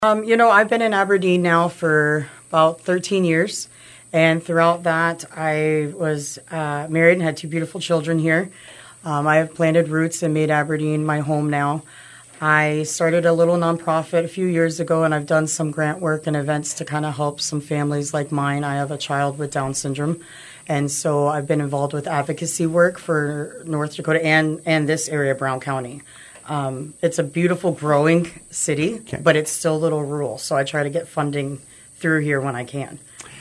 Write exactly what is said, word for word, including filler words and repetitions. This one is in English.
Um, you know, I've been in Aberdeen now for about thirteen years. And throughout that, I was uh, married and had two beautiful children here. Um, I have planted roots and made Aberdeen my home now. I started a little nonprofit a few years ago, and I've done some grant work and events to kind of help some families like mine. I have a child with Down syndrome, and so I've been involved with advocacy work for North Dakota and, and this area, Brown County. Um, it's a beautiful, growing city, Okay. but it's still a little rural, so I try to get funding through here when I can.